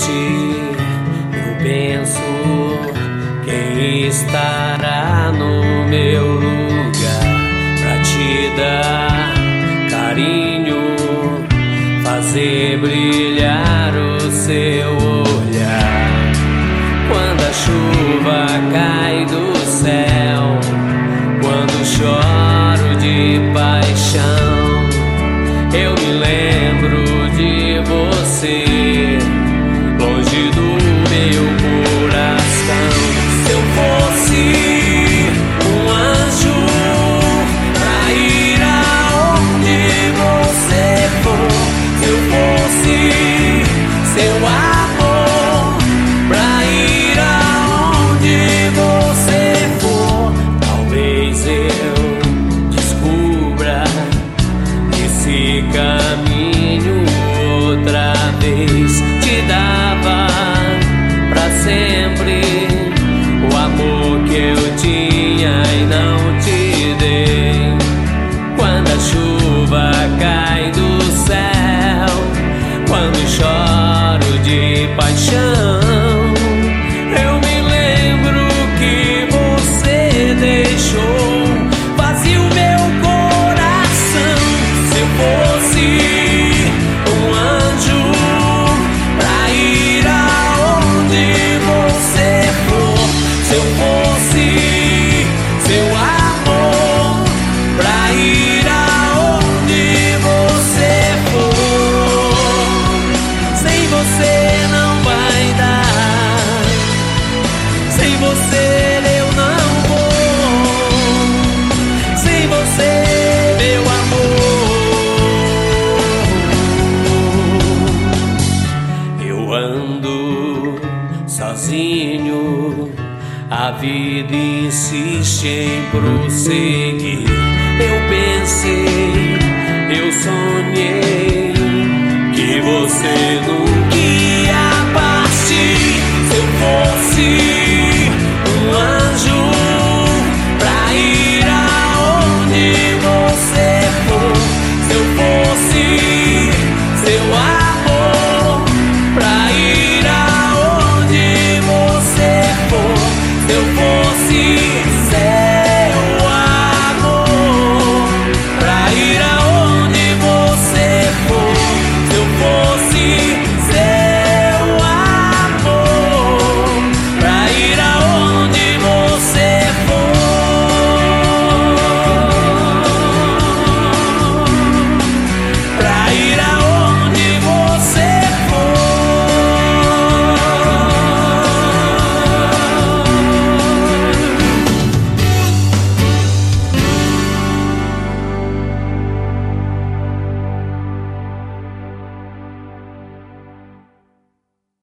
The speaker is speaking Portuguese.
noite eu penso quem estará no meu lugar pra te dar carinho, fazer brilhar o seu olhar. Quando a chuva cai do céu, quando choro de paixão, eu me lembro de você, longe do meu coração. Se eu fosse um anjo pra ir aonde você for, se eu fosse seu amor pra ir aonde você for, talvez eu descubra esse caminho outra vez. Te dava pra sempre o amor que eu tinha e não te dei. Quando a chuva cai do céu, quando choro de paixão, eu me lembro que você deixou vazio meu coração. Se eu fosse um anjo pra ir aonde você for, se eu fosse seu amor pra ir aonde você for, sem você não vai dar, sem você eu não vou, sem você meu amor. Eu ando sozinho, a vida insiste em prosseguir. Eu pensei, eu sonhei